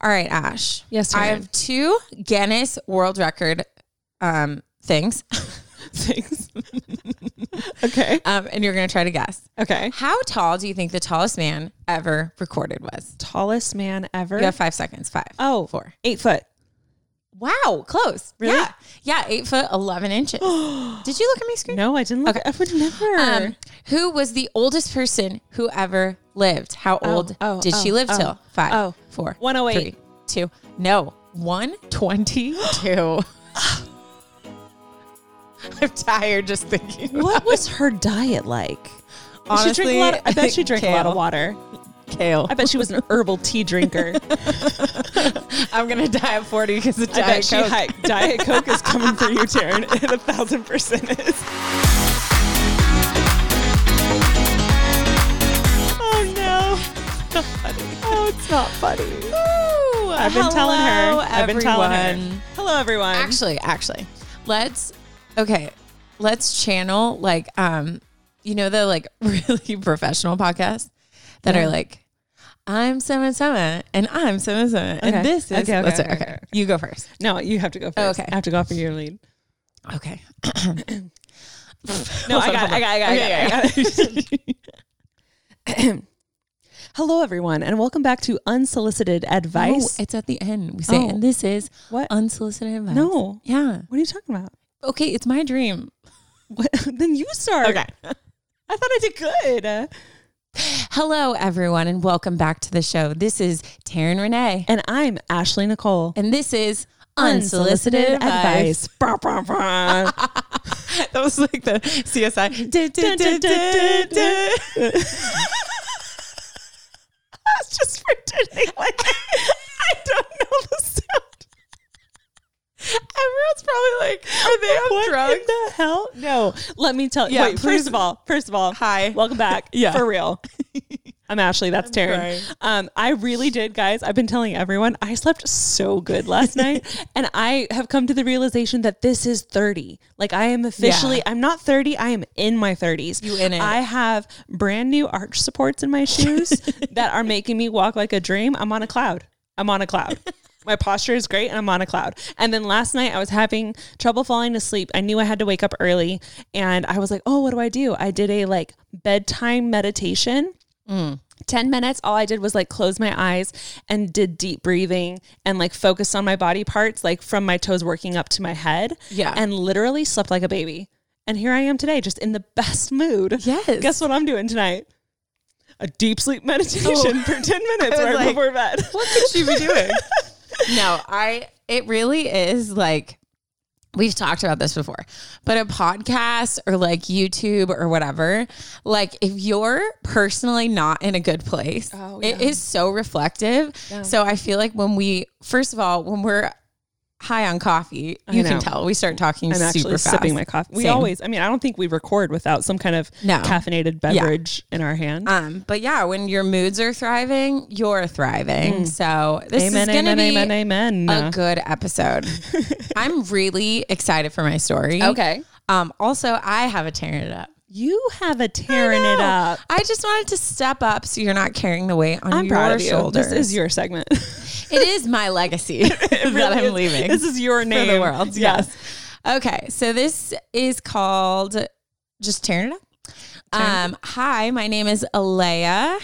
All right, Ash. Yes, I have 2 Guinness World Record things. Things. Okay. And you're going to try to guess. Okay. How tall do you think the tallest man ever recorded was? Tallest man ever? You have 5 seconds. 5. Oh, 4. 8 foot. Wow, close. Really? Yeah, 8 foot 11 inches. Did you look at my screen? No, I didn't look. Okay. I would never. Who was the oldest person who ever lived? How old did she live till? 5, 4, 108. 3, 2. No, 122. I'm tired just thinking. What was her diet like? Honestly, I bet she drank a lot of water. Kale. I bet she was an herbal tea drinker. I'm going to die at 40 because of Diet Coke. Diet Coke is coming for you, Taryn. It 1,000% is. Oh, no. It's not funny. Oh, it's not funny. Ooh, I've been telling her. Hello, everyone. Actually, let's channel like, the like really professional podcasts that are like, I'm Sama and I'm Sama and this is okay. You go first. No, you have to go first. Oh, okay. I have to go for your lead. Okay. No, I got it. Hello, everyone, and welcome back to Unsolicited Advice. No, it's at the end. We say, and this is what? Unsolicited Advice. No. Yeah. What are you talking about? Okay, it's my dream. What? Then you start. Okay. I thought I did good. Hello, everyone, and welcome back to the show. This is Taryn Renee. And I'm Ashley Nicole. And this is Unsolicited Advice. That was like the CSI. I was just pretending like I don't know the sound. Everyone's probably like, are they on drugs? What the hell? No. Let me tell you. Yeah, wait, first of all, hi. Welcome back. Yeah. For real. I'm Ashley. That's Taryn. I really did, guys. I've been telling everyone I slept so good last night, and I have come to the realization that this is 30. Like I am officially, I'm not 30. I am in my 30s. You in it. I have brand new arch supports in my shoes that are making me walk like a dream. I'm on a cloud. My posture is great and I'm on a cloud. And then last night I was having trouble falling asleep. I knew I had to wake up early and I was like, oh, what do? I did a like bedtime meditation. 10 minutes. All I did was like close my eyes and did deep breathing and like focus on my body parts, like from my toes working up to my head. Yeah. And literally slept like a baby. And here I am today, just in the best mood. Yes. Guess what I'm doing tonight? A deep sleep meditation for 10 minutes right before bed. What could she be doing? No, it really is like, we've talked about this before, but a podcast or like YouTube or whatever, like if you're personally not in a good place, it is so reflective. Yeah. So I feel like when we're high on coffee, you can tell we start talking I'm super actually fast. Sipping my coffee. I don't think we record without some kind of caffeinated beverage in our hand. But yeah, when your moods are thriving, you're thriving. So this is going to be a good episode. I'm really excited for my story. Okay. Also, I have a tearing it up. You have a tearing it up. I just wanted to step up so you're not carrying the weight on proud your of you. shoulders. This is your segment. It is my legacy that I'm leaving. This is your name. For the world. Yes. Okay. So this is called just tearing it up. Hi, my name is Alea.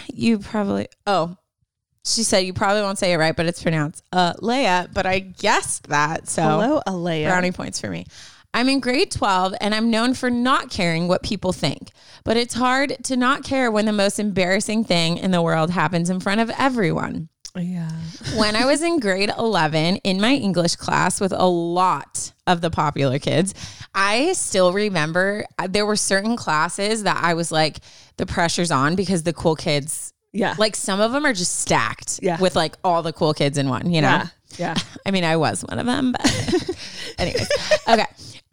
She said you probably won't say it right, but it's pronounced Leia, but I guessed that. So hello, Alea. Brownie points for me. I'm in grade 12 and I'm known for not caring what people think, but it's hard to not care when the most embarrassing thing in the world happens in front of everyone. Yeah. When I was in grade 11 in my English class with a lot of the popular kids, I still remember there were certain classes that I was like, the pressure's on because the cool kids, like some of them are just stacked with like all the cool kids in one, you know? Yeah. I mean, I was one of them, but anyways. Okay.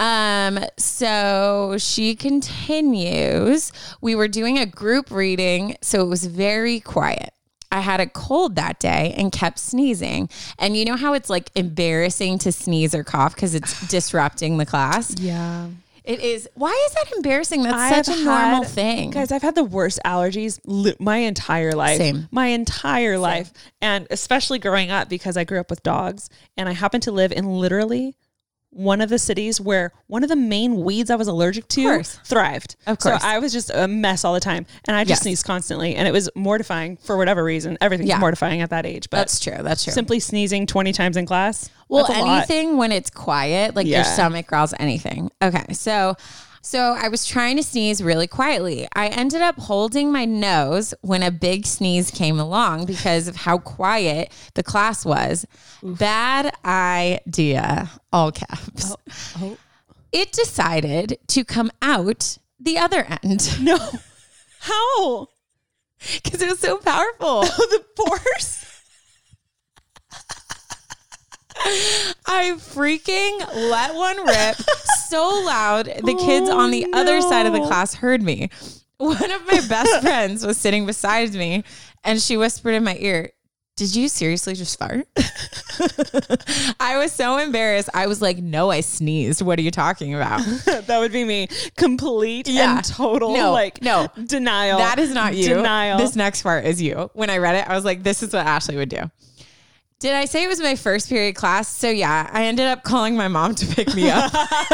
So she continues, we were doing a group reading, so it was very quiet. I had a cold that day and kept sneezing. And you know how it's like embarrassing to sneeze or cough because it's disrupting the class? Yeah. It is. Why is that embarrassing? That's such a normal thing. Guys, I've had the worst allergies my entire life. Same. My entire life. And especially growing up, because I grew up with dogs and I happen to live in literally one of the cities where one of the main weeds I was allergic to thrived. Of course. So I was just a mess all the time. And I just sneezed constantly. And it was mortifying for whatever reason. Everything's mortifying at that age. But that's true. That's true. Simply sneezing 20 times in class. Well, anything when it's quiet, like your stomach growls, anything. Okay. So I was trying to sneeze really quietly. I ended up holding my nose when a big sneeze came along because of how quiet the class was. Oof. Bad idea, all caps. It decided to come out the other end. No. How? Because it was so powerful. The force. I freaking let one rip so loud. The kids on the other side of the class heard me. One of my best friends was sitting beside me and she whispered in my ear, "Did you seriously just fart?" I was so embarrassed. I was like, "No, I sneezed. What are you talking about?" That would be me. Complete and total denial. That is not you. Denial. This next part is you. When I read it, I was like, this is what Ashley would do. Did I say it was my first period class? So yeah, I ended up calling my mom to pick me up.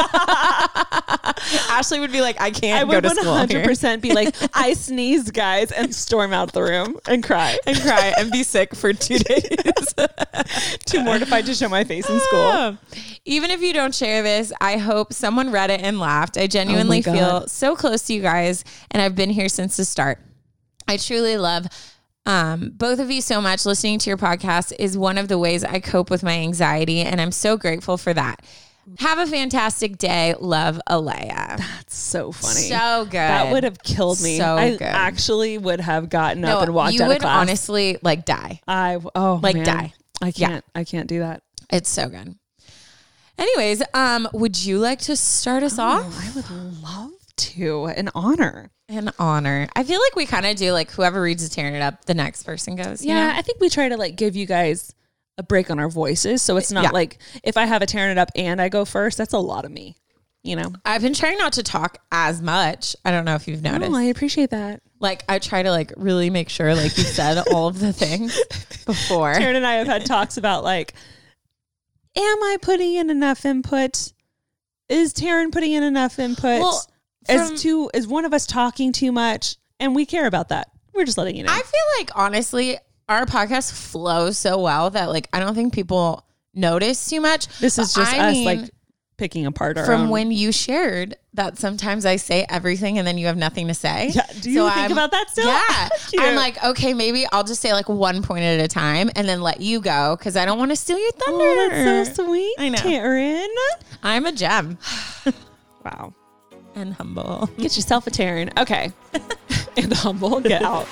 Ashley would be like, I can't go to school. I would 100% be like, I sneezed, guys, and storm out the room and cry. And be sick for 2 days. Too mortified to show my face in school. Even if you don't share this, I hope someone read it and laughed. I genuinely feel so close to you guys, and I've been here since the start. I truly love both of you so much. Listening to your podcast is one of the ways I cope with my anxiety, and I'm so grateful for that. Have a fantastic day. Love, Alea. That's so funny. So good. That would have killed me. So I good. actually would have gotten up and walked out of class. You would honestly like die. Die. I can't do that. It's so good. Anyways, would you like to start us off? I would love to. An honor. I feel like we kind of do like whoever reads the Tearing It Up, the next person goes. You know? I think we try to like give you guys a break on our voices. So it's not like if I have a Tearing It Up and I go first, that's a lot of me, you know? I've been trying not to talk as much. I don't know if you've noticed. Oh, I appreciate that. Like I try to like really make sure like you've said all of the things before. Taryn and I have had talks about like, am I putting in enough input? Is Taryn putting in enough input? Well, is one of us talking too much? And we care about that. We're just letting you know. I feel like honestly, our podcast flows so well that like I don't think people notice too much. This is just us like picking apart our own. When you shared that sometimes I say everything and then you have nothing to say. Yeah. Do you think about that still? Yeah. I'm like, okay, maybe I'll just say like one point at a time and then let you go because I don't want to steal your thunder. Oh, that's so sweet. I know. Taryn. I'm a gem. Wow. And humble. Get yourself a Taryn. Okay. And humble. Get out.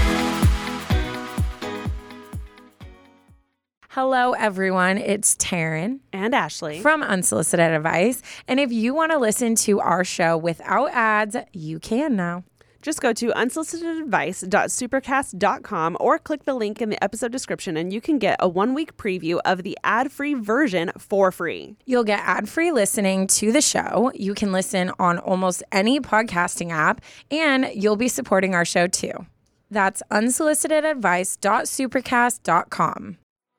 Hello, everyone. It's Taryn and Ashley from Unsolicited Advice. And if you want to listen to our show without ads, you can now. Just go to unsolicitedadvice.supercast.com or click the link in the episode description and you can get a 1-week preview of the ad-free version for free. You'll get ad-free listening to the show. You can listen on almost any podcasting app and you'll be supporting our show too. That's unsolicitedadvice.supercast.com.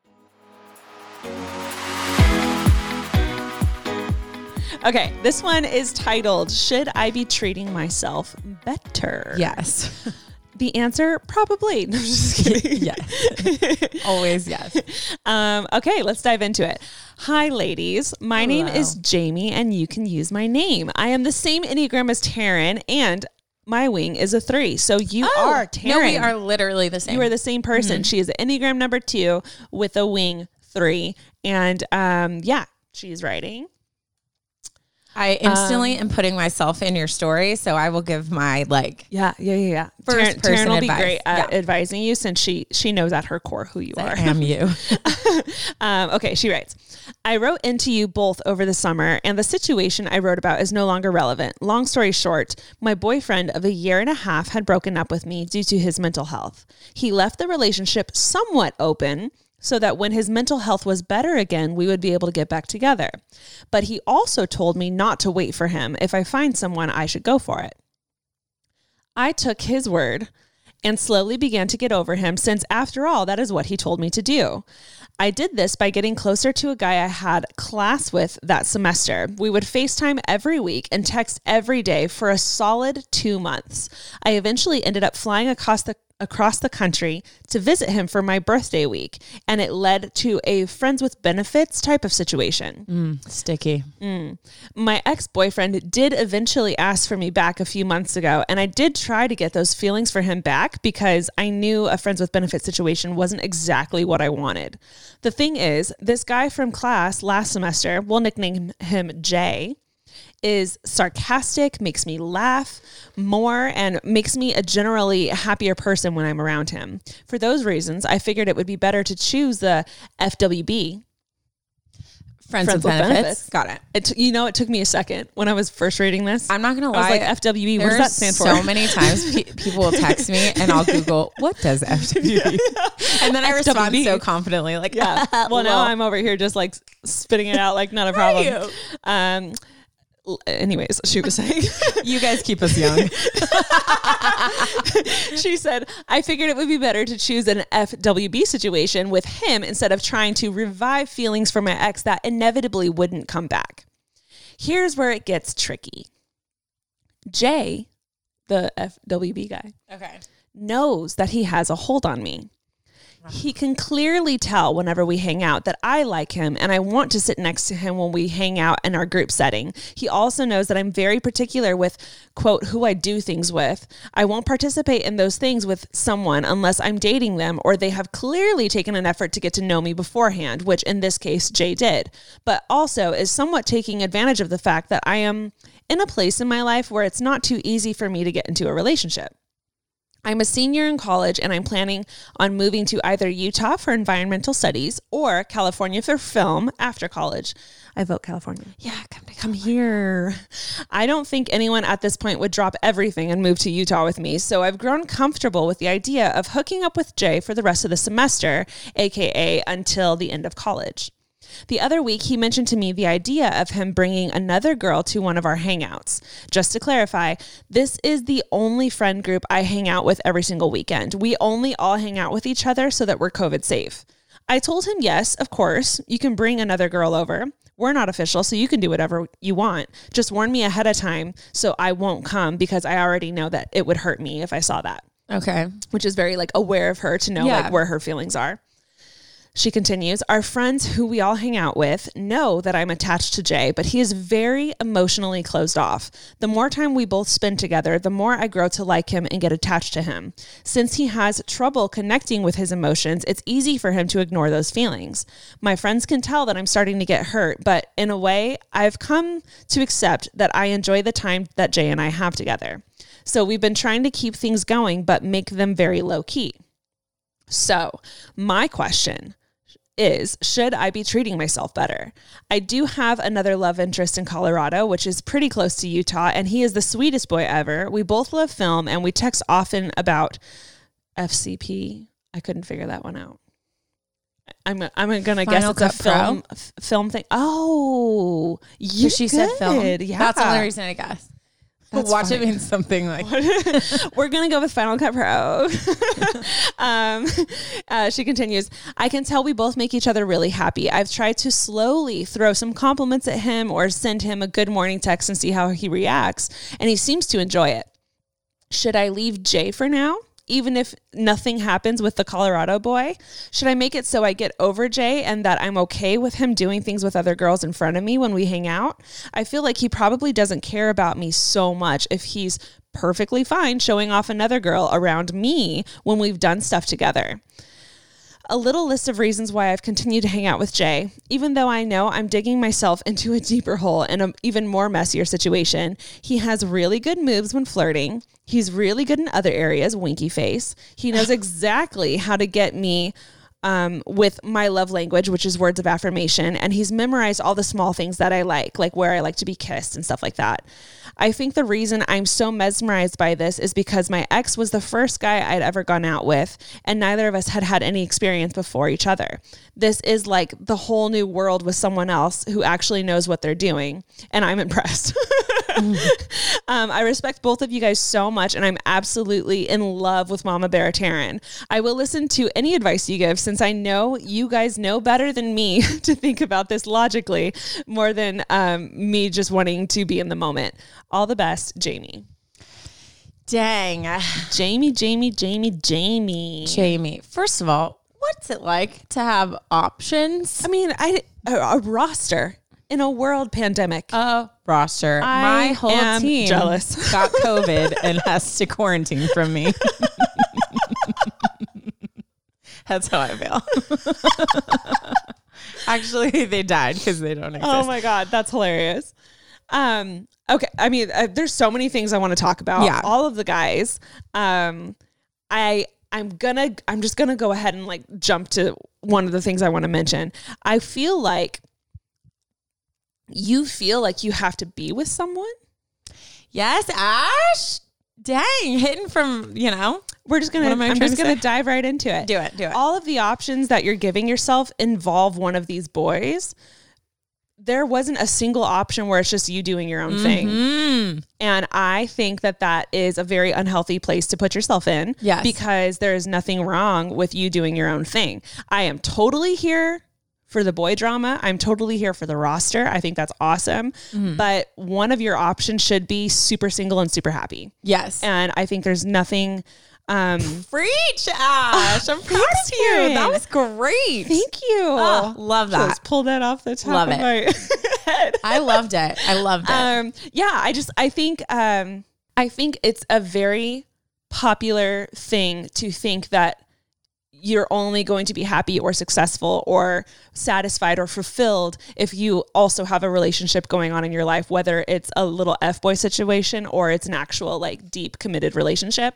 Okay, this one is titled, Should I Be Treating Myself Better? Yes. The answer, probably. No, I'm just kidding. Yes. Always yes. Okay, let's dive into it. Hi, ladies. My name is Jamie, and you can use my name. I am the same Enneagram as Taryn, and my wing is a 3. So you are Taryn. No, we are literally the same. You are the same person. Mm-hmm. She is Enneagram number 2 with a wing 3. And she's writing. I instantly am putting myself in your story, so I will give my first person Taryn will advice. Be great at advising you since she knows at her core who you are. I am you. Okay, she writes, I wrote into you both over the summer, and the situation I wrote about is no longer relevant. Long story short, my boyfriend of 1.5 years had broken up with me due to his mental health. He left the relationship somewhat open, so that when his mental health was better again, we would be able to get back together. But he also told me not to wait for him. If I find someone, I should go for it. I took his word and slowly began to get over him, since after all, that is what he told me to do. I did this by getting closer to a guy I had class with that semester. We would FaceTime every week and text every day for a solid 2 months. I eventually ended up flying across the country to visit him for my birthday week, and it led to a friends with benefits type of situation. Sticky. My ex-boyfriend did eventually ask for me back a few months ago, and I did try to get those feelings for him back because I knew a friends with benefits situation wasn't exactly what I wanted. The thing is, this guy from class last semester, we'll nickname him Jay, is sarcastic, makes me laugh more, and makes me a generally happier person when I'm around him. For those reasons, I figured it would be better to choose the FWB. Friends with benefits. Got it. It took me a second when I was first reading this. I'm not going to lie. I was like, FWB, what does that stand for? So many times people will text me and I'll Google, what does FWB? And then I respond so confidently, like, yeah. Well, now I'm over here just like spitting it out like not a problem. Anyways, she was saying, you guys keep us young. She said, I figured it would be better to choose an FWB situation with him instead of trying to revive feelings for my ex that inevitably wouldn't come back. Here's where it gets tricky. Jay, the FWB guy, knows that he has a hold on me. He can clearly tell whenever we hang out that I like him and I want to sit next to him when we hang out in our group setting. He also knows that I'm very particular with, quote, who I do things with. I won't participate in those things with someone unless I'm dating them or they have clearly taken an effort to get to know me beforehand, which in this case, Jay did, but also is somewhat taking advantage of the fact that I am in a place in my life where it's not too easy for me to get into a relationship. I'm a senior in college and I'm planning on moving to either Utah for environmental studies or California for film after college. I vote California. Yeah, come here. I don't think anyone at this point would drop everything and move to Utah with me, so I've grown comfortable with the idea of hooking up with Jay for the rest of the semester, aka until the end of college. The other week, he mentioned to me the idea of him bringing another girl to one of our hangouts. Just to clarify, this is the only friend group I hang out with every single weekend. We only all hang out with each other so that we're COVID safe. I told him, yes, of course, you can bring another girl over. We're not official, so you can do whatever you want. Just warn me ahead of time so I won't come because I already know that it would hurt me if I saw that. Okay. Which is very aware of her to know where her feelings are. She continues, our friends who we all hang out with know that I'm attached to Jay, but he is very emotionally closed off. The more time we both spend together, the more I grow to like him and get attached to him. Since he has trouble connecting with his emotions, it's easy for him to ignore those feelings. My friends can tell that I'm starting to get hurt, but in a way, I've come to accept that I enjoy the time that Jay and I have together. So we've been trying to keep things going, but make them very low key. So my question is, should I be treating myself better? I do have another love interest in Colorado, which is pretty close to Utah, and he is the sweetest boy ever. We both love film, and we text often about FCP. I couldn't figure that one out. I'm gonna guess it's a film thing. Oh, she said film. Yeah, that's the only reason I guess. That's watch funny. It means something like we're gonna go with Final Cut Pro. She continues, I can tell we both make each other really happy. I've tried to slowly throw some compliments at him or send him a good morning text and see how he reacts, and he seems to enjoy it. Should I leave Jay for now, even if nothing happens with the Colorado boy? Should I make it so I get over Jay and that I'm okay with him doing things with other girls in front of me when we hang out? I feel like he probably doesn't care about me so much if he's perfectly fine showing off another girl around me when we've done stuff together. A little list of reasons why I've continued to hang out with Jay, even though I know I'm digging myself into a deeper hole and an even more messier situation. He has really good moves when flirting. He's really good in other areas, winky face. He knows exactly how to get me with my love language, which is words of affirmation. And he's memorized all the small things that I like where I like to be kissed and stuff like that. I think the reason I'm so mesmerized by this is because my ex was the first guy I'd ever gone out with, and neither of us had had any experience before each other. This is like the whole new world with someone else who actually knows what they're doing, and I'm impressed. I respect both of you guys so much, and I'm absolutely in love with Mama Bear Taryn. I will listen to any advice you give, since I know you guys know better than me to think about this logically, more than me just wanting to be in the moment. All the best, Jamie. Dang. Jamie. First of all, what's it like to have options? I mean, a roster in a world pandemic. A roster. My whole team jealous. got COVID and has to quarantine from me. That's how I feel. Actually, they died because they don't exist. Oh my God, that's hilarious. Okay, I mean, there's so many things I want to talk about. Yeah. All of the guys. I'm just gonna go ahead and like jump to one of the things I want to mention. I feel like you feel like you have to be with someone. Yes, Ash. Dang, hitting from, We're just gonna. I'm just gonna dive right into it. Do it. All of the options that you're giving yourself involve one of these boys. There wasn't a single option where it's just you doing your own thing. And I think that is a very unhealthy place to put yourself in. Yes. Because there is nothing wrong with you doing your own thing. I am totally here for the boy drama. I'm totally here for the roster. I think that's awesome. But one of your options should be super single and super happy. Yes. And I think there's nothing... Preach, Ash. I'm proud of you. That was great. Thank you. Oh, love that. Just pulled that off the top Love of it. my head. I loved it. Yeah, I think it's a very popular thing to think that you're only going to be happy or successful or satisfied or fulfilled if you also have a relationship going on in your life, whether it's a little F-boy situation or it's an actual like deep committed relationship.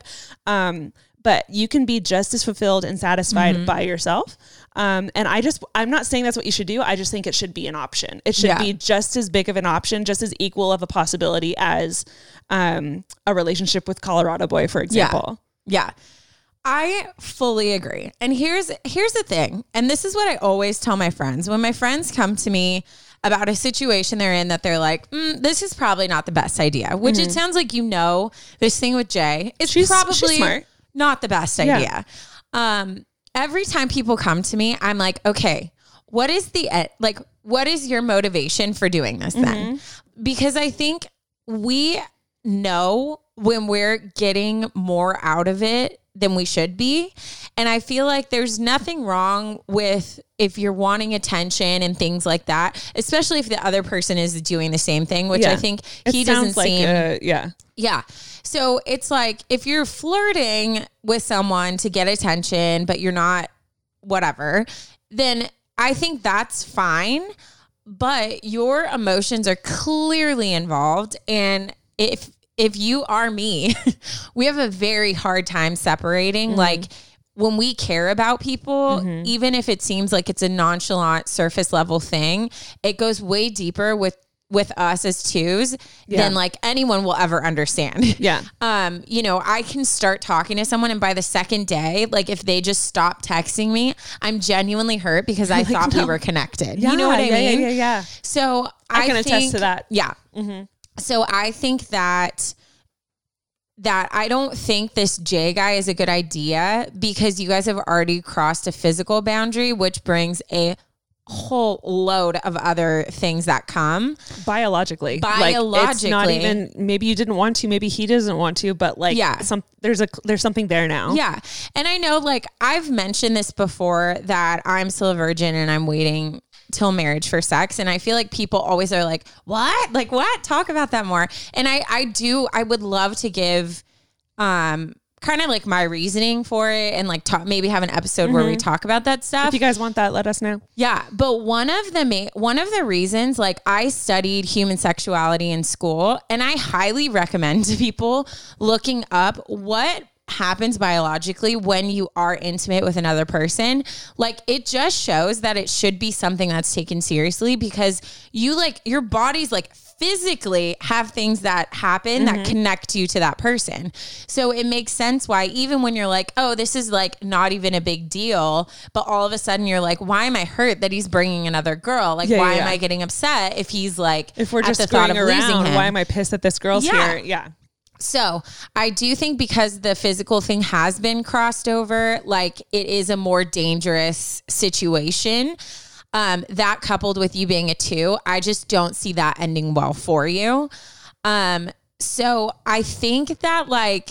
But you can be just as fulfilled and satisfied by yourself. And I'm not saying that's what you should do. I just think it should be an option. It should be just as big of an option, just as equal of a possibility as a relationship with Colorado Boy, for example. Yeah. I fully agree. And here's the thing. And this is what I always tell my friends. When my friends come to me about a situation they're in that they're like, this is probably not the best idea, which it sounds like, this thing with Jay is probably smart. Not the best idea. Every time people come to me, I'm like, okay, what is your motivation for doing this then? Because I think we know when we're getting more out of it than we should be. And I feel like there's nothing wrong with if you're wanting attention and things like that, especially if the other person is doing the same thing, which I think he doesn't seem. Yeah. So it's like, if you're flirting with someone to get attention, but you're not whatever, then I think that's fine. But your emotions are clearly involved. And if you are me, we have a very hard time separating. Like when we care about people, even if it seems like it's a nonchalant surface level thing, it goes way deeper with us as twos than like anyone will ever understand. Yeah. I can start talking to someone and by the second day, like if they just stop texting me, I'm genuinely hurt because I thought we were connected. Yeah, you know what I mean? Yeah. So I can attest to that. Yeah. So I think that I don't think this Jay guy is a good idea because you guys have already crossed a physical boundary, which brings a whole load of other things that come biologically. Like, it's not even, maybe you didn't want to, maybe he doesn't want to, but like there's something there now. Yeah. And I know, like, I've mentioned this before that I'm still a virgin and I'm waiting till marriage for sex. And I feel like people always are like, what? Like, what? Talk about that more. And I would love to give, kind of like my reasoning for it and like maybe have an episode where we talk about that stuff. If you guys want that, let us know. Yeah. But one of the reasons, like, I studied human sexuality in school, and I highly recommend to people looking up what happens biologically when you are intimate with another person, like it just shows that it should be something that's taken seriously, because you like your body's like physically have things that happen that connect you to that person. So it makes sense why even when you're like, oh, this is like not even a big deal, but all of a sudden you're like, why am I hurt that he's bringing another girl? Like, why am I getting upset if he's like, if we're just screwing around, why am I pissed that this girl's here? Yeah. So I do think because the physical thing has been crossed over, like it is a more dangerous situation. That coupled with you being a 2, I just don't see that ending well for you. So I think that like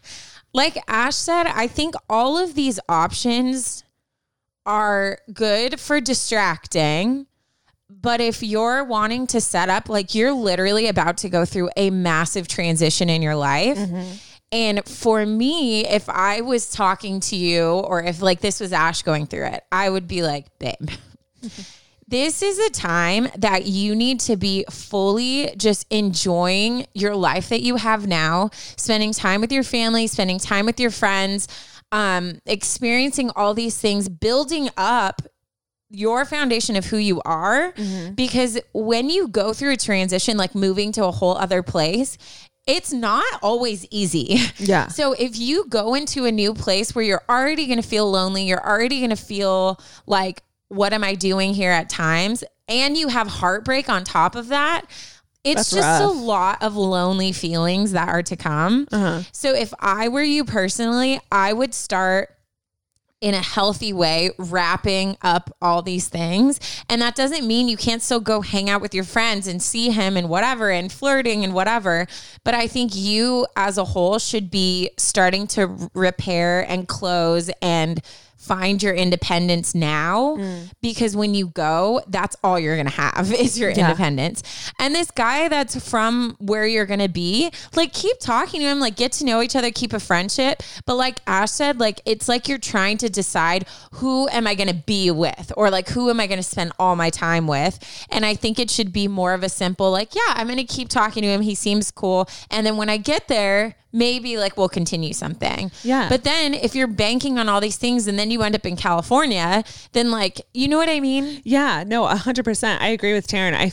Ash said, I think all of these options are good for distracting. But if you're wanting to set up, like you're literally about to go through a massive transition in your life. And for me, if I was talking to you, or if like this was Ash going through it, I would be like, babe, this is a time that you need to be fully just enjoying your life that you have now, spending time with your family, spending time with your friends, experiencing all these things, building up your foundation of who you are. Because when you go through a transition, like moving to a whole other place, it's not always easy. Yeah. So if you go into a new place where you're already going to feel lonely, you're already going to feel like, what am I doing here at times? And you have heartbreak on top of that. It's just a lot of lonely feelings that are to come. So if I were you personally, I would start in a healthy way, wrapping up all these things. And that doesn't mean you can't still go hang out with your friends and see him and whatever, and flirting and whatever. But I think you as a whole should be starting to repair and close and find your independence now, because when you go, that's all you're going to have is your independence. And this guy that's from where you're going to be, like keep talking to him, like get to know each other, keep a friendship. But like Ash said, like, it's like you're trying to decide who am I going to be with, or like, who am I going to spend all my time with? And I think it should be more of a simple, like, yeah, I'm going to keep talking to him. He seems cool. And then when I get there, maybe like we'll continue something. Yeah. But then if you're banking on all these things and then you end up in California, then like, you know what I mean? Yeah, no, 100%. I agree with Taryn. I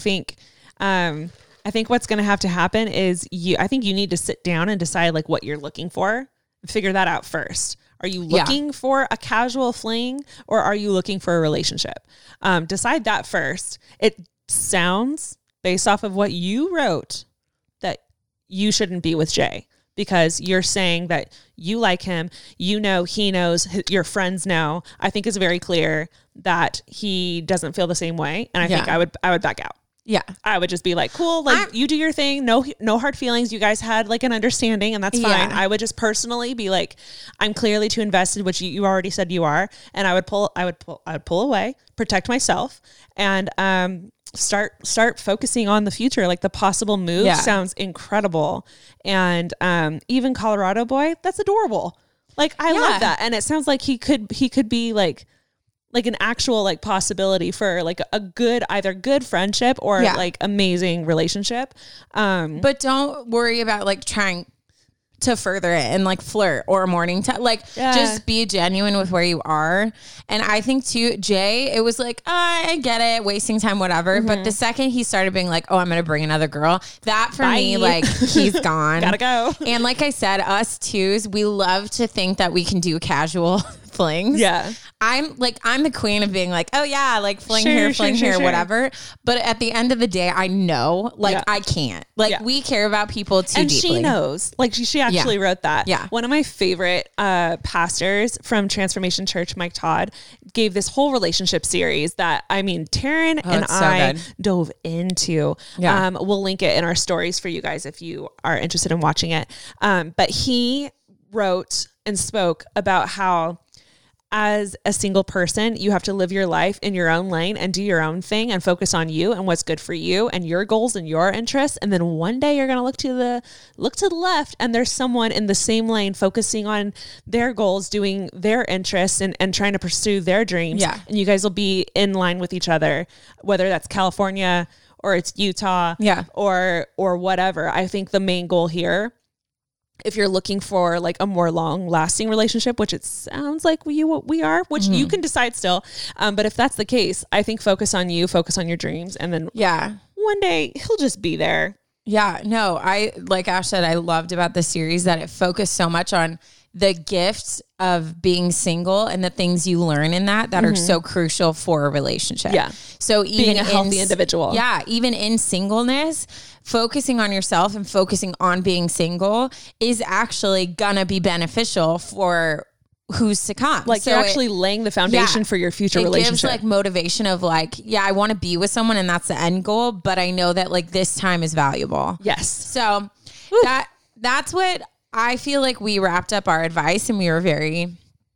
think what's going to have to happen is I think you need to sit down and decide like what you're looking for. Figure that out first. Are you looking for a casual fling, or are you looking for a relationship? Decide that first. It sounds, based off of what you wrote, that you shouldn't be with Jay, because you're saying that you like him, you know, he knows, your friends know. I think it's very clear that he doesn't feel the same way. And I think I would back out. Yeah. I would just be like, cool, like you do your thing. No hard feelings. You guys had like an understanding, and that's fine. I would just personally be like, I'm clearly too invested, which you already said you are. And I would pull away, protect myself, and, start focusing on the future. Like the possible move sounds incredible. And, even Colorado boy, that's adorable. Like, I love that. And it sounds like he could be like an actual like possibility for like a good, either good friendship or like amazing relationship. But don't worry about like trying to further it and like flirt or morning time. Like just be genuine with where you are. And I think too, Jay, it was like, I get it, wasting time, whatever. But the second he started being like, oh, I'm going to bring another girl, that for me, like he's gone. Gotta go. And like I said, us twos, we love to think that we can do casual flings. Yeah. I'm the queen of being like, oh yeah, like fling here, whatever. But at the end of the day, I know, like I can't. Like we care about people too and deeply. She knows. Like she actually wrote that. Yeah. One of my favorite pastors from Transformation Church, Mike Todd, gave this whole relationship series that, I mean, Taryn and I dove into. Yeah. We'll link it in our stories for you guys if you are interested in watching it. But he wrote and spoke about how, as a single person, you have to live your life in your own lane and do your own thing and focus on you and what's good for you and your goals and your interests. And then one day you're going to look to the left, and there's someone in the same lane focusing on their goals, doing their interests and trying to pursue their dreams. Yeah. And you guys will be in line with each other, whether that's California or it's Utah or whatever. I think the main goal here if you're looking for like a more long lasting relationship, which it sounds like we are, which you can decide still. But if that's the case, I think focus on you, focus on your dreams. And then one day he'll just be there. Yeah, no, like Ash said, I loved about the series that it focused so much on the gifts of being single and the things you learn in that are so crucial for a relationship. Yeah. So even being a healthy individual. Yeah. Even in singleness, focusing on yourself and focusing on being single is actually gonna be beneficial for who's to come. Like you're actually laying the foundation for your future relationship. It gives like motivation of like, yeah, I want to be with someone and that's the end goal, but I know that like this time is valuable. Yes. So that's what I feel like we wrapped up our advice and we were very,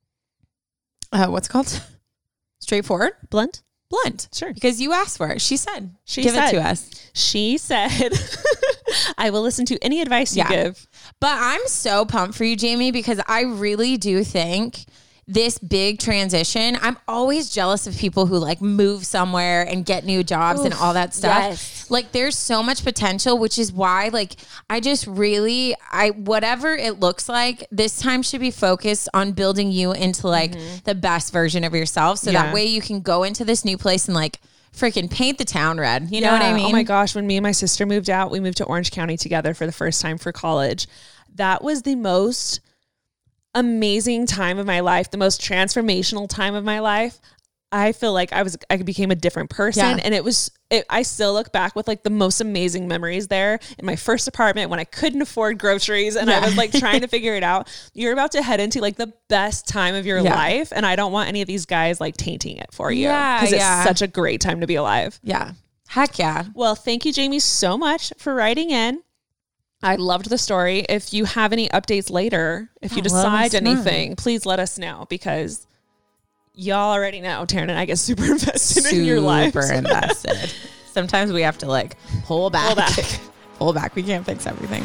what's it called? Straightforward? Blunt. Sure. Because you asked for it. She said, give it to us. She said, I will listen to any advice you give. But I'm so pumped for you, Jamie, because I really do think this big transition, I'm always jealous of people who like move somewhere and get new jobs and all that stuff. Yes. Like there's so much potential, which is why like I just really, whatever it looks like, this time should be focused on building you into like the best version of yourself. So that way you can go into this new place and like freaking paint the town red. You know what I mean? Oh my gosh. When me and my sister moved out, we moved to Orange County together for the first time for college. That was the most amazing time of my life, the most transformational time of my life. I feel like I became a different person and I still look back with like the most amazing memories there in my first apartment when I couldn't afford groceries and I was like trying to figure it out. You're about to head into like the best time of your life. And I don't want any of these guys like tainting it for you. Because it's such a great time to be alive. Yeah. Heck yeah. Well, thank you, Jamie, so much for writing in. I loved the story. If you have any updates later, if you decide anything, please let us know because y'all already know Taryn and I get super invested in your life. Super invested. Sometimes we have to like pull back. Pull back. We can't fix everything.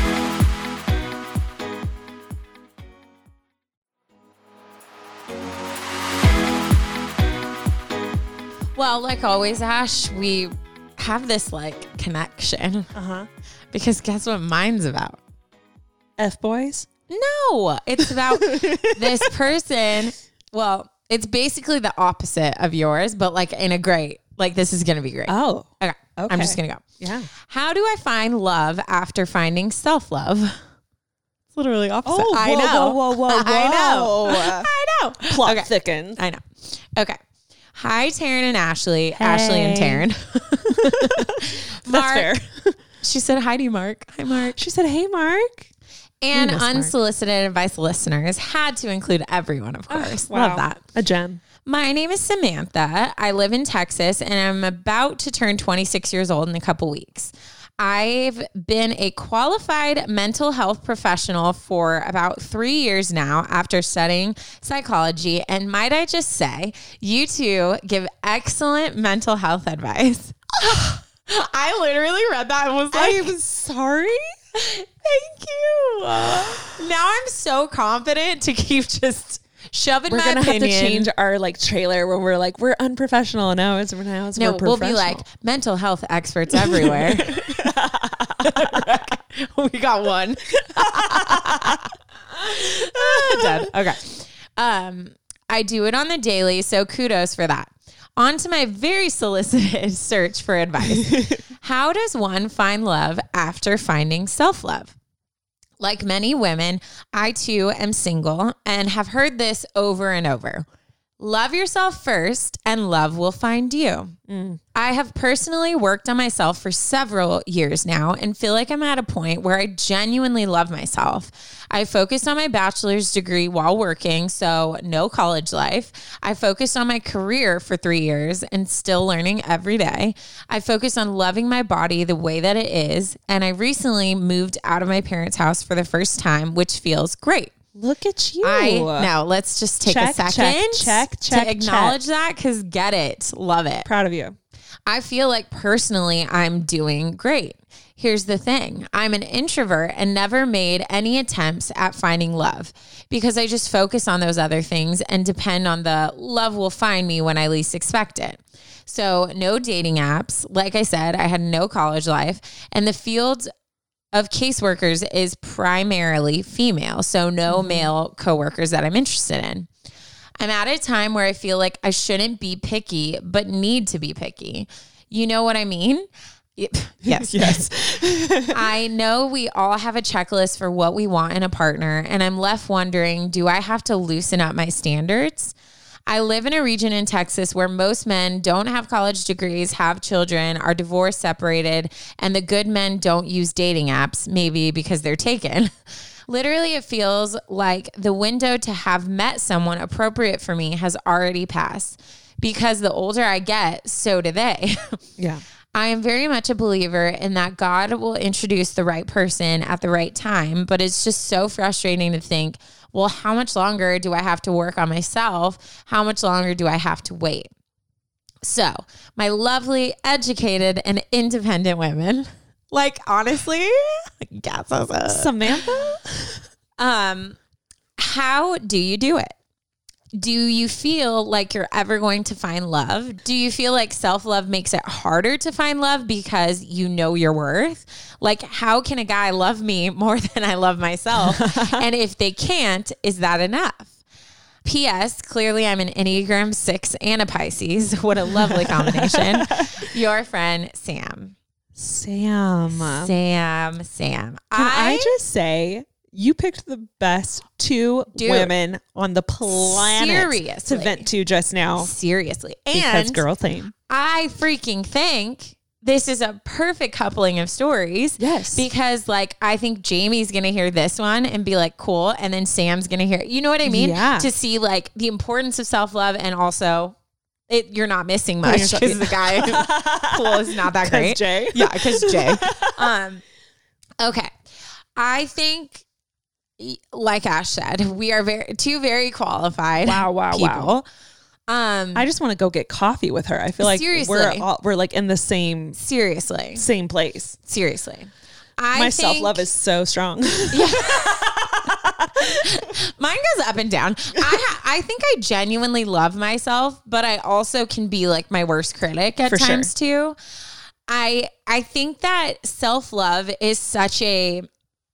Well, like always, Ash, we have this like connection. Because guess what mine's about? F-boys? No, it's about this person. Well, it's basically the opposite of yours, but like in a great, like this is going to be great. Oh, okay. I'm just going to go. Yeah. How do I find love after finding self-love? It's literally opposite. Oh, I know. Whoa. I know. Plot thickens. I know. Okay. Hi, Taryn and Ashley. Hey. Ashley and Taryn. That's fair. She said hi to you, Mark. Hi, Mark. She said, hey, Mark. And unsolicited advice listeners had to include everyone, of course. Wow. Love that. A gem. My name is Samantha. I live in Texas and I'm about to turn 26 years old in a couple weeks. I've been a qualified mental health professional for about 3 years now after studying psychology. And might I just say, you two give excellent mental health advice. I literally read that and was like, I'm sorry. Thank you. Now I'm so confident to keep just shoving my opinion. We're going to have to change our like trailer where we're like, we're unprofessional. Now it's we're professional. We'll be like mental health experts everywhere. We got one. Dead. Okay. I do it on the daily, so kudos for that. On to my very solicited search for advice. How does one find love after finding self-love? Like many women, I too am single and have heard this over and over. Love yourself first and love will find you. I have personally worked on myself for several years now and feel like I'm at a point where I genuinely love myself. I focused on my bachelor's degree while working, so no college life. I focused on my career for 3 years and still learning every day. I focused on loving my body the way that it is, and I recently moved out of my parents' house for the first time, which feels great. Look at you. Now let's just take a second to acknowledge that because get it. Love it. Proud of you. I feel like personally I'm doing great. Here's the thing. I'm an introvert and never made any attempts at finding love because I just focus on those other things and depend on the love will find me when I least expect it. So no dating apps. Like I said, I had no college life and the field of caseworkers is primarily female. So no male coworkers that I'm interested in. I'm at a time where I feel like I shouldn't be picky, but need to be picky. You know what I mean? Yes. Yes. I know we all have a checklist for what we want in a partner, and I'm left wondering, do I have to loosen up my standards? I live in a region in Texas where most men don't have college degrees, have children, are divorced, separated, and the good men don't use dating apps, maybe because they're taken. Literally, it feels like the window to have met someone appropriate for me has already passed, because the older I get, so do they. Yeah. I am very much a believer in that God will introduce the right person at the right time, but it's just so frustrating to think, well, how much longer do I have to work on myself? How much longer do I have to wait? So, my lovely, educated, and independent women, like, honestly, Samantha? How do you do it? Do you feel like you're ever going to find love? Do you feel like self-love makes it harder to find love because you know your worth? Like, how can a guy love me more than I love myself? And if they can't, is that enough? P.S. Clearly, I'm an Enneagram 6 and a Pisces. What a lovely combination. Your friend, Sam. Sam. Sam. Can I just say, you picked the best two women on the planet to vent to just now. Seriously. Because And girl theme. I freaking think this is a perfect coupling of stories. Yes. Because like, I think Jamie's going to hear this one and be like, cool. And then Sam's going to hear, you know what I mean? Yeah. To see like the importance of self-love, and also you're not missing much because the guy cool is not that great. Jay. Yeah. Because Jay. Okay. I think, like Ash said, we are two very qualified people. I just want to go get coffee with her. I feel like we're like in the same place. Seriously. My self-love is so strong. Yeah. Mine goes up and down. I think I genuinely love myself, but I also can be like my worst critic at times too. I think that self-love is such a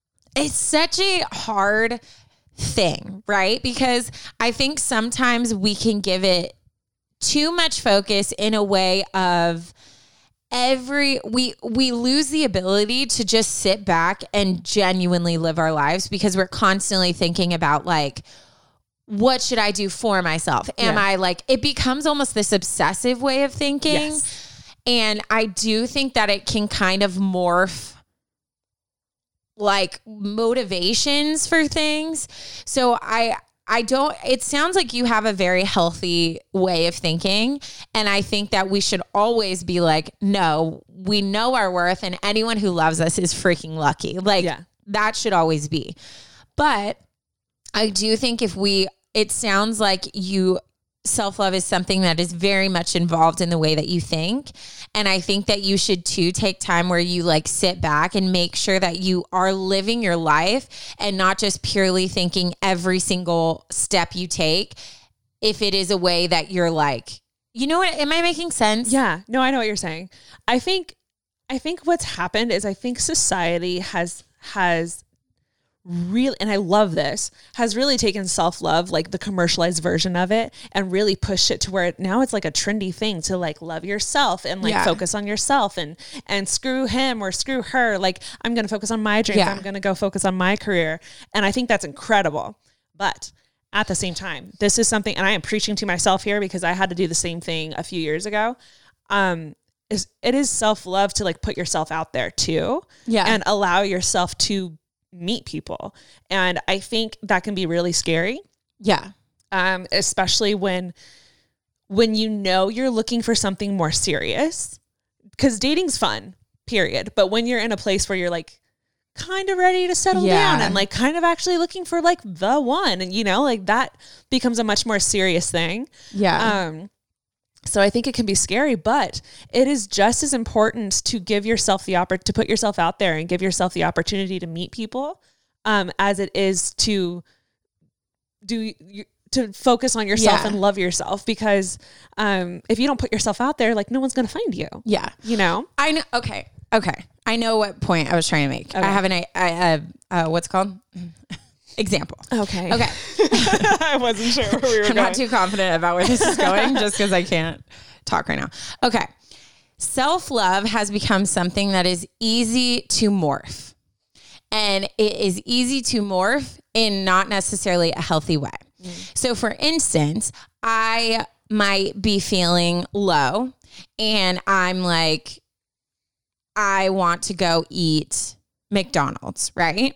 hard thing, right? Because I think sometimes we can give it too much focus in a way of we lose the ability to just sit back and genuinely live our lives, because we're constantly thinking about like, what should I do for myself? I like, it becomes almost this obsessive way of thinking. Yes. And I do think that it can kind of morph like motivations for things. So it sounds like you have a very healthy way of thinking. And I think that we should always be like, no, we know our worth, and anyone who loves us is freaking lucky. Like that should always be. But I do think it sounds like self-love is something that is very much involved in the way that you think. And I think that you should too take time where you like sit back and make sure that you are living your life and not just purely thinking every single step you take, if it is a way that you're like, you know what, am I making sense? Yeah, no, I know what you're saying. I think what's happened is I think society has really, and I love this, has really taken self-love, like the commercialized version of it, and really pushed it to where now it's like a trendy thing to like love yourself and like focus on yourself and screw him or screw her. Like, I'm going to focus on my dreams. I'm going to go focus on my career. And I think that's incredible. But at the same time, this is something, and I am preaching to myself here because I had to do the same thing a few years ago. It is self-love to like put yourself out there too. Yeah. And allow yourself to meet people. And I think that can be really scary. Yeah. Especially when you know you're looking for something more serious, because dating's fun, period. But when you're in a place where you're like kind of ready to settle down and like kind of actually looking for like the one, and you know, like that becomes a much more serious thing. Yeah. So I think it can be scary, but it is just as important to give yourself to put yourself out there and give yourself the opportunity to meet people, as it is to focus on yourself and love yourself. Because if you don't put yourself out there, like no one's going to find you. Yeah. You know? I know. Okay. Okay. I know what point I was trying to make. Okay. I have what's it called? Example. Okay. Okay. I wasn't sure where we were I'm going. not too confident about where this is going just because I can't talk right now. Okay. Self-love has become something that is easy to morph. And it is easy to morph in not necessarily a healthy way. So for instance, I might be feeling low and I'm like, I want to go eat McDonald's, right?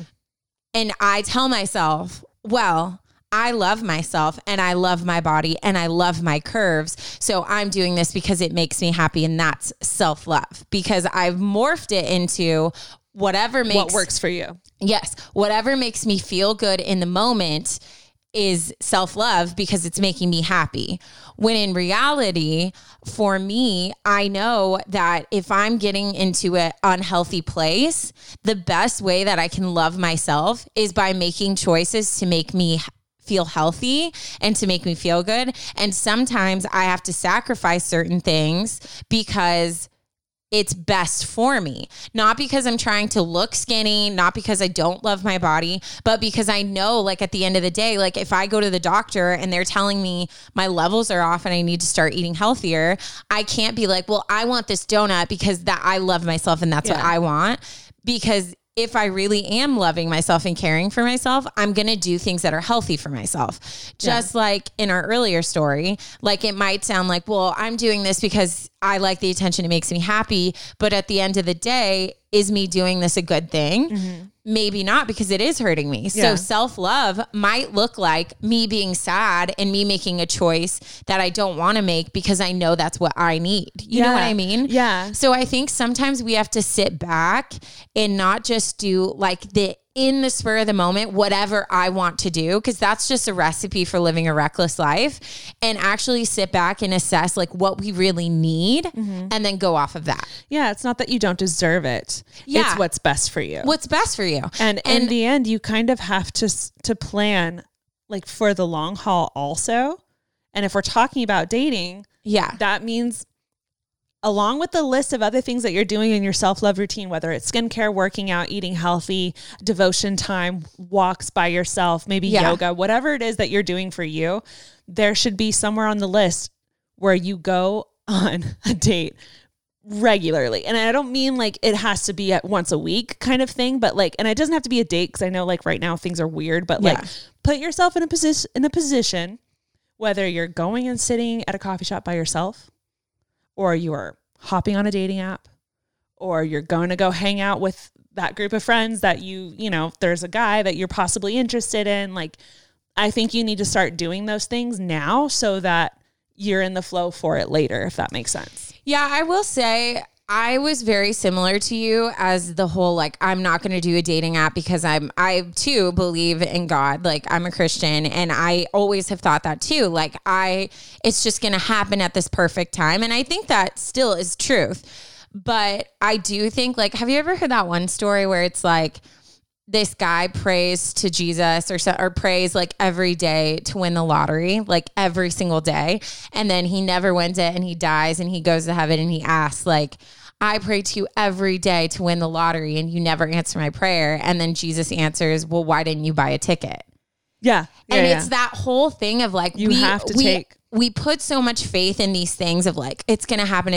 And I tell myself, well, I love myself and I love my body and I love my curves. So I'm doing this because it makes me happy. And that's self-love, because I've morphed it into whatever makes what works for you. Yes. Whatever makes me feel good in the moment is self-love because it's making me happy. When in reality, for me, I know that if I'm getting into an unhealthy place, the best way that I can love myself is by making choices to make me feel healthy and to make me feel good. And sometimes I have to sacrifice certain things because it's best for me, not because I'm trying to look skinny, not because I don't love my body, but because I know, like, at the end of the day, like, if I go to the doctor and they're telling me my levels are off and I need to start eating healthier, I can't be like, well, I want this donut because that I love myself and that's what I want. Because if I really am loving myself and caring for myself, I'm going to do things that are healthy for myself. Just like in our earlier story, like, it might sound like, well, I'm doing this because I like the attention. It makes me happy. But at the end of the day, is me doing this a good thing? Maybe not, because it is hurting me. So self-love might look like me being sad and me making a choice that I don't want to make because I know that's what I need. You know what I mean? Yeah. So I think sometimes we have to sit back and not just do like in the spur of the moment, whatever I want to do, because that's just a recipe for living a reckless life, and actually sit back and assess like what we really need and then go off of that. Yeah. It's not that you don't deserve it. Yeah. It's what's best for you. What's best for you. And in the end, you kind of have to plan like for the long haul also. And if we're talking about dating, that means along with the list of other things that you're doing in your self-love routine, whether it's skincare, working out, eating healthy, devotion time, walks by yourself, maybe yoga, whatever it is that you're doing for you, there should be somewhere on the list where you go on a date regularly. And I don't mean like it has to be at once a week kind of thing, but like, and it doesn't have to be a date, because I know like right now things are weird, but like put yourself in a position, whether you're going and sitting at a coffee shop by yourself, or you are hopping on a dating app, or you're going to go hang out with that group of friends that you know, there's a guy that you're possibly interested in. Like, I think you need to start doing those things now so that you're in the flow for it later, if that makes sense. Yeah, I will say I was very similar to you as the whole, like, I'm not going to do a dating app because I too believe in God. Like, I'm a Christian and I always have thought that too. Like, it's just going to happen at this perfect time. And I think that still is truth. But I do think, like, have you ever heard that one story where it's like this guy prays to Jesus or prays like every day to win the lottery, like every single day. And then he never wins it and he dies and he goes to heaven and he asks, like, I pray to you every day to win the lottery and you never answer my prayer. And then Jesus answers, well, why didn't you buy a ticket? Yeah. And it's that whole thing of like, we put so much faith in these things of like, it's going to happen.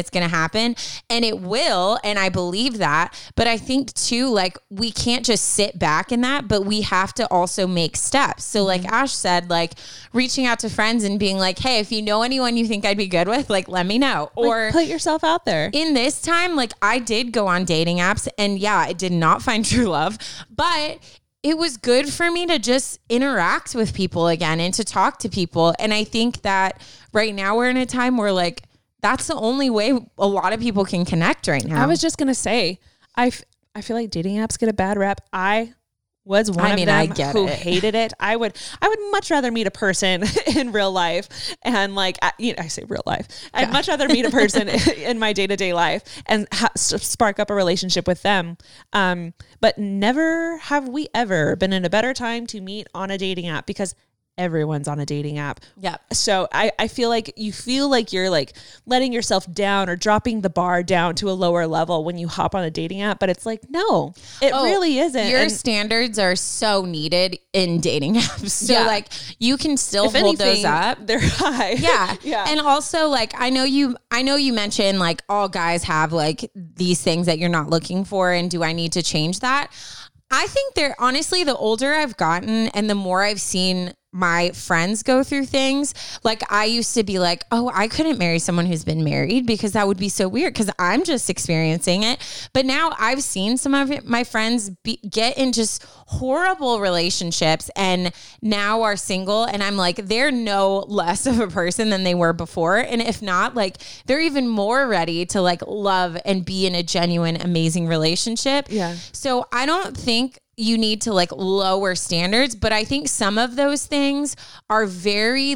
And it will. And I believe that. But I think too, like, we can't just sit back in that, but we have to also make steps. So like Ash said, like reaching out to friends and being like, hey, if you know anyone you think I'd be good with, like, let me know. Or put yourself out there. In this time, like, I did go on dating apps and I did not find true love, but it was good for me to just interact with people again and to talk to people. And I think that right now we're in a time where like, that's the only way a lot of people can connect right now. I was just going to say, I feel like dating apps get a bad rep. I was one of them who hated it. I would much rather meet a person in real life and like, I say real life. I'd much rather meet a person in my day-to-day life and spark up a relationship with them. But never have we ever been in a better time to meet on a dating app, because everyone's on a dating app. Yep. So I feel like you feel like you're like letting yourself down or dropping the bar down to a lower level when you hop on a dating app. But it's like, no, it really isn't. Your standards are so needed in dating apps. So like you can still hold those up. They're high. Yeah. Yeah. And also like, I know you mentioned like all guys have like these things that you're not looking for. And do I need to change that? I think honestly, the older I've gotten and the more I've seen my friends go through things, like I used to be like, oh, I couldn't marry someone who's been married because that would be so weird because I'm just experiencing it. But now I've seen some of my friends get in just horrible relationships and now are single. And I'm like, they're no less of a person than they were before. And if not, like they're even more ready to like love and be in a genuine, amazing relationship. Yeah. So I don't think you need to like lower standards, but I think some of those things are very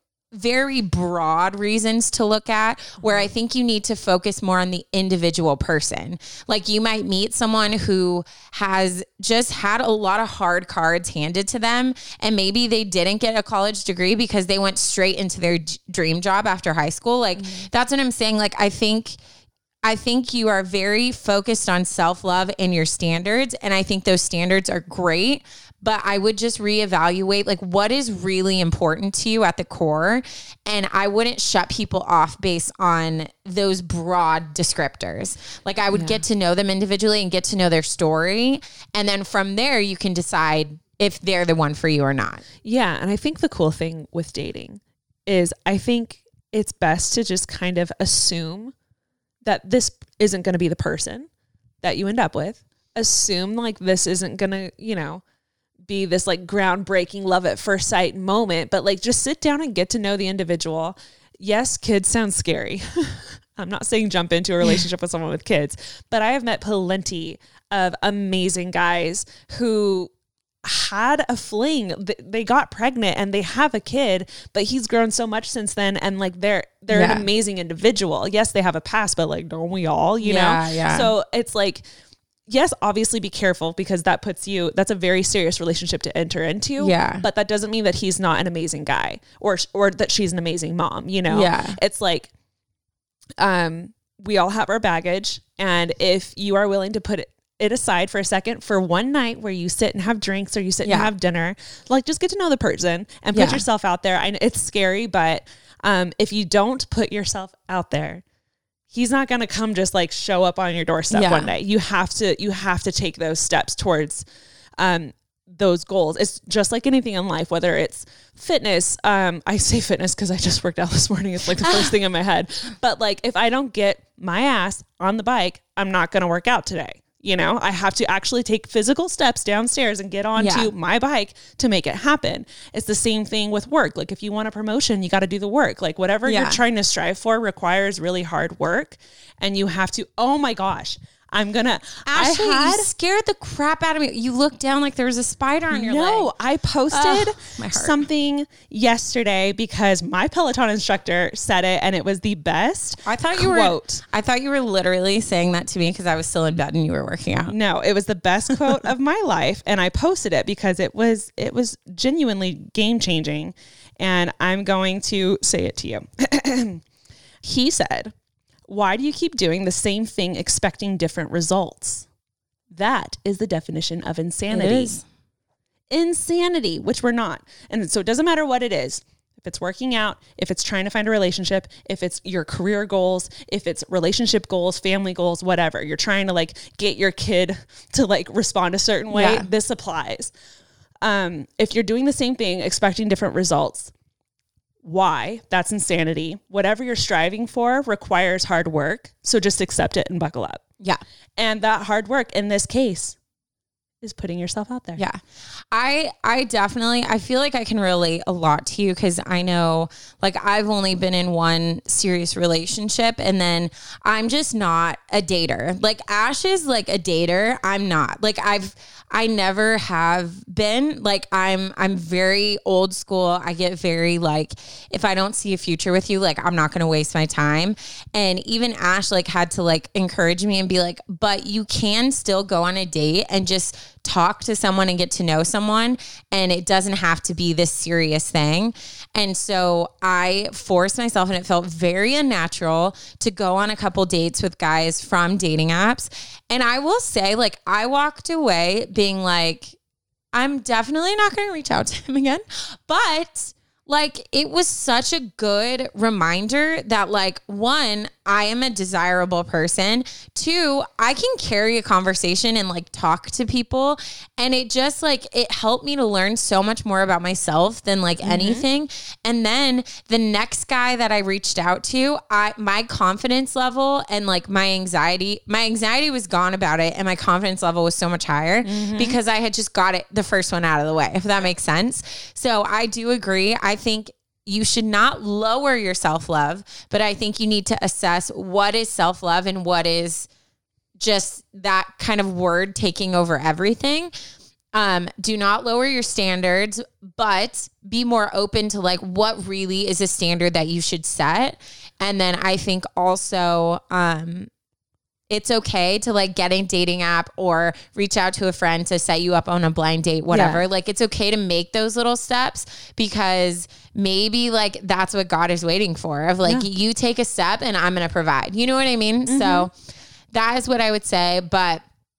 broad reasons to look at where I think you need to focus more on the individual person. Like you might meet someone who has just had a lot of hard cards handed to them and maybe they didn't get a college degree because they went straight into their dream job after high school. Like that's what I'm saying. Like I think you are very focused on self-love and your standards. And I think those standards are great, but I would just reevaluate like what is really important to you at the core. And I wouldn't shut people off based on those broad descriptors. Like I would get to know them individually and get to know their story. And then from there, you can decide if they're the one for you or not. Yeah. And I think the cool thing with dating is I think it's best to just kind of assume that this isn't going to be the person that you end up with. Assume like this isn't going to, you know, be this like groundbreaking love at first sight moment, but like just sit down and get to know the individual. Yes, kids sound scary. I'm not saying jump into a relationship with someone with kids, but I have met plenty of amazing guys who had a fling. They got pregnant and they have a kid, but he's grown so much since then. And like, they're an amazing individual. Yes, they have a past, but like, don't we all, you know? Yeah. So it's like, yes, obviously be careful because that's a very serious relationship to enter into. Yeah. But that doesn't mean that he's not an amazing guy or that she's an amazing mom, you know? Yeah. It's like, we all have our baggage. And if you are willing to put it aside for a second for one night where you sit and have drinks or you sit and have dinner, like just get to know the person and put yourself out there. It's scary, but if you don't put yourself out there, he's not going to come just like show up on your doorstep one day. You have to take those steps towards those goals. It's just like anything in life, whether it's fitness. I say fitness because I just worked out this morning. It's like the first thing in my head. But like if I don't get my ass on the bike, I'm not going to work out today. You know, I have to actually take physical steps downstairs and get onto my bike to make it happen. It's the same thing with work. Like if you want a promotion, you got to do the work. Like whatever you're trying to strive for requires really hard work. And you have to, oh my gosh, Ashley, you scared the crap out of me. You looked down like there was a spider on your leg. No, I posted something yesterday because my Peloton instructor said it and it was the best I thought you were literally saying that to me because I was still in bed and you were working out. No, it was the best quote of my life. And I posted it because it was genuinely game changing. And I'm going to say it to you. He said, "Why do you keep doing the same thing expecting different results? That is the definition of insanity." It is. Insanity, which we're not. And so it doesn't matter what it is. If it's working out, if it's trying to find a relationship, if it's your career goals, if it's relationship goals, family goals, whatever. You're trying to like get your kid to like respond a certain way. This applies. If you're doing the same thing expecting different results, why? That's insanity. Whatever you're striving for requires hard work. So just accept it and buckle up. Yeah. And that hard work in this case is putting yourself out there. Yeah. I definitely, I feel like I can relate a lot to you because I know like I've only been in one serious relationship and then I'm just not a dater. Like Ash is like a dater. I'm not. Like I never have been. Like I'm very old school. I get very like, if I don't see a future with you, like I'm not going to waste my time. And even Ash like had to like encourage me and be like, but you can still go on a date and just talk to someone and get to know someone, and it doesn't have to be this serious thing. And so I forced myself, and it felt very unnatural to go on a couple dates with guys from dating apps. And I will say, like, I walked away being like, I'm definitely not going to reach out to him again. But like, it was such a good reminder that, like, one, I am a desirable person. Two, I can carry a conversation and like talk to people. And it just like, it helped me to learn so much more about myself than like anything. And then the next guy that I reached out to, my confidence level and like my anxiety was gone about it. And my confidence level was so much higher because I had just got it the first one out of the way, if that makes sense. So I do agree. I think you should not lower your self-love, but I think you need to assess what is self-love and what is just that kind of word taking over everything. Do not lower your standards, but be more open to like what really is a standard that you should set. And then I think also, it's okay to like get a dating app or reach out to a friend to set you up on a blind date, whatever. Yeah. Like, it's okay to make those little steps because maybe like that's what God is waiting for, of like, you take a step and I'm going to provide, you know what I mean? So that is what I would say. But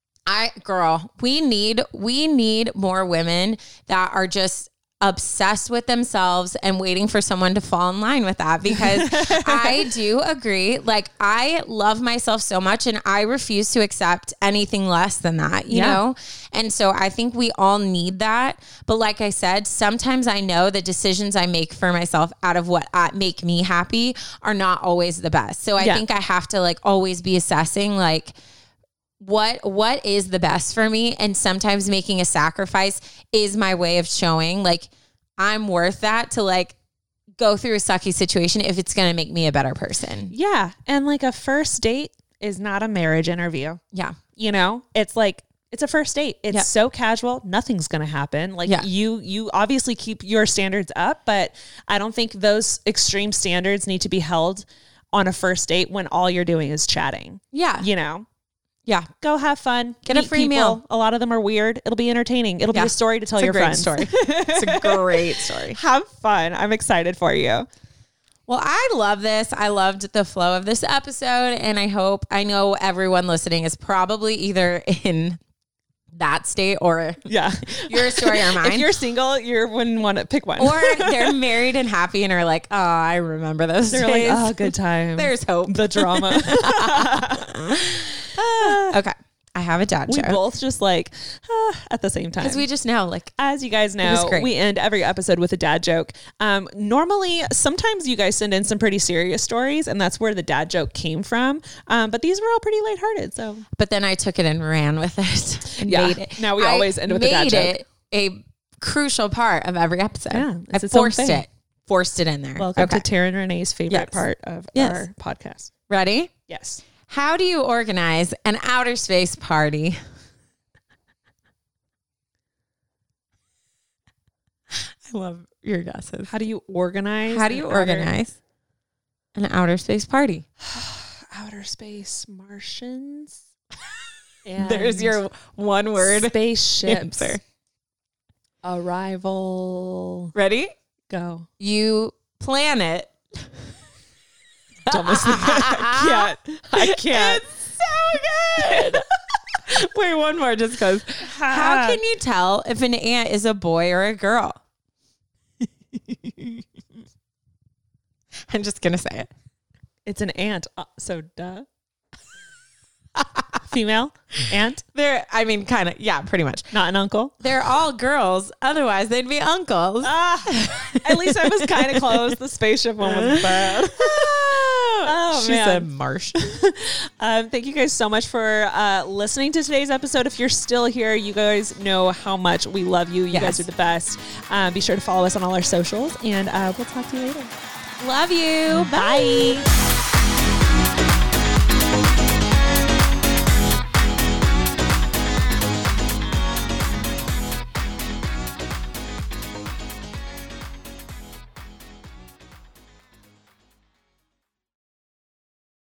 we need more women that are just obsessed with themselves and waiting for someone to fall in line with that, because I do agree. Like, I love myself so much and I refuse to accept anything less than that, you know? And so I think we all need that. But like I said, sometimes I know the decisions I make for myself out of what make me happy are not always the best. So I think I have to like always be assessing like, what is the best for me? And sometimes making a sacrifice is my way of showing like I'm worth that, to like go through a sucky situation if it's going to make me a better person. Yeah. And like a first date is not a marriage interview. Yeah. You know, it's like, it's a first date. It's so casual. Nothing's going to happen. Like you obviously keep your standards up, but I don't think those extreme standards need to be held on a first date when all you're doing is chatting. Yeah. You know? Yeah. Go have fun. Get a free meal. A lot of them are weird. It'll be entertaining. It'll be a story to tell your friends. It's a great story. Have fun. I'm excited for you. Well, I love this. I loved the flow of this episode, and I know everyone listening is probably either in that state or your story or mine. If you're single, you wouldn't want to pick one. Or they're married and happy and are like, oh, I remember those days. They're like, oh, good time. There's hope. The drama. Okay. I have a dad joke. We both just like at the same time. Because we just know, like, as you guys know, we end every episode with a dad joke. Normally, sometimes you guys send in some pretty serious stories, and that's where the dad joke came from. But these were all pretty lighthearted. So, but then I took it and ran with it. And made it. Now we always end with a dad joke. Made it a crucial part of every episode. Yeah, I forced it in there. Welcome to Tara and Renee's favorite part of our podcast. Ready? Yes. How do you organize an outer space party? I love your guesses. How do you organize? An outer space party? Outer space Martians. There's your one word spaceships. Answer. Arrival. Ready? Go. You plan it. Dumbest thing. I can't. It's so good. Wait, one more just because. How can you tell if an ant is a boy or a girl? I'm just going to say it. It's an ant. So duh. Female ant? Kind of. Yeah, pretty much. Not an uncle? They're all girls. Otherwise, they'd be uncles. At least I was kind of close. The spaceship one was bad. She's a Martian. Thank you guys so much for listening to today's episode. If you're still here, you guys know how much we love you. You guys are the best. Be sure to follow us on all our socials, and we'll talk to you later. Love you. Bye.